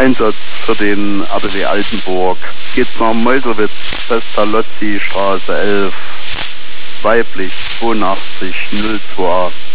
Einsatz für den RBW Altenburg. Geht's nach Meuselwitz, Pestalozzi, Straße 11, weiblich 82 02.